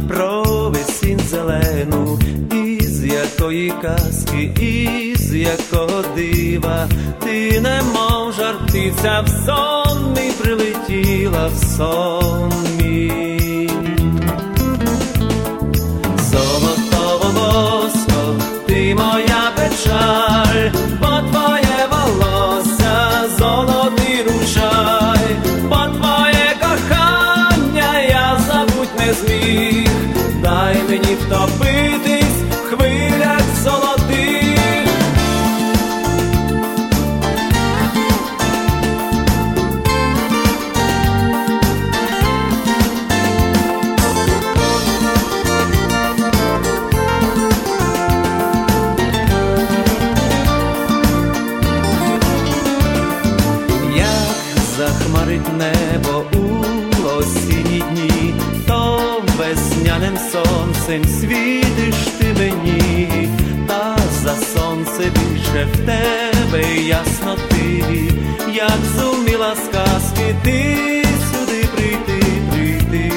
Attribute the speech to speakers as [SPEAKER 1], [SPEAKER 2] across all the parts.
[SPEAKER 1] про весінь зелену, із якої казки, із якого дива ти немов жар птиця в сон мій прилетіла, в сон мій. Золото волоско, ти моя печаль, бо твоє волосся золотий ручай, бо твоє кохання я забуть не зміг. Дай мені втопитись в хвилях золотих. Захмарить небо у осінні дні, то весняним сонцем світиш ти мені, та за сонце більше в тебе ясноти, як зуміла з казки ти сюди прийти, прийти.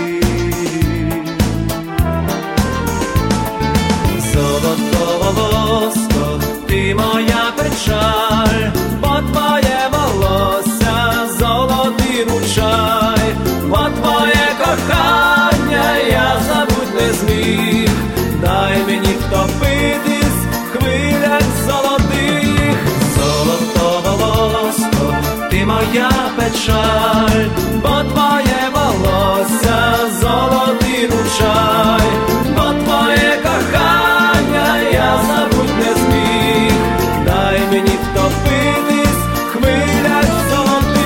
[SPEAKER 1] Золото волоско, ти моя печаль, бо твоє волосся золотий ручай, бо твоє кохання я забуть не зміг. Дай мені втопитись в хвилях золотих. Золото волоско, ти моя печаль, бо твоє волосся золотий ручай, бо твоє кохання я забуть не зміг. Дай мені втопитись в хвилях золотих.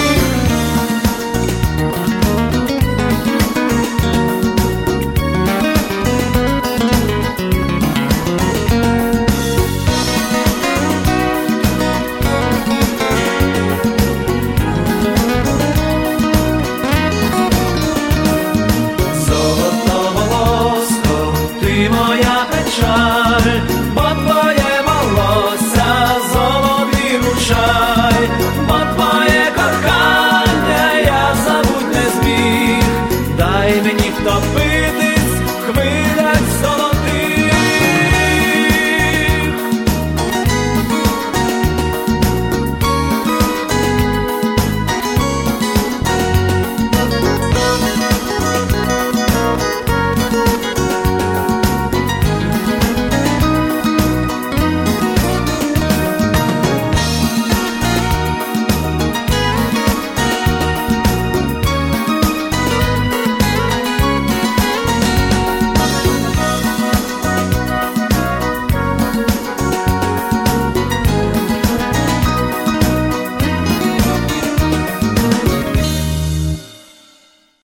[SPEAKER 1] Золото волоско, ти моя печаль, бо твоє волосся золотий ручай, бо твоє кохання я забуть не зміг. Дай мені втопитись